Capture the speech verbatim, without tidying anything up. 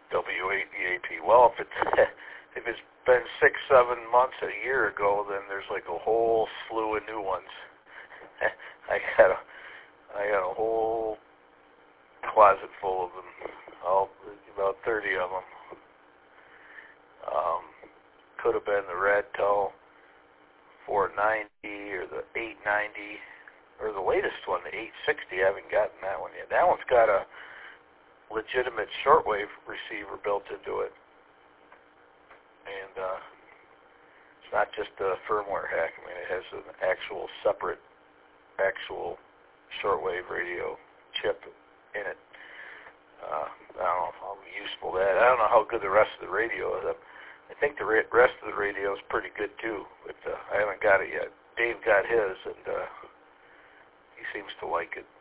W eight E A P. Well, if it's if it's been six, seven months, a year ago, then there's like a whole slew of new ones. I got a I got a whole closet full of them. All about thirty of them. Um, could have been the Radtel four ninety or the eight ninety or the latest one, the eight sixty. I haven't gotten that one yet. That one's got a legitimate shortwave receiver built into it, and uh, it's not just a firmware hack. I mean, it has an actual separate, actual shortwave radio chip in it. Uh, I don't know how useful that. I don't know how good the rest of the radio is. I think the rest of the radio is pretty good too, but uh, I haven't got it yet. Dave got his, and uh, he seems to like it.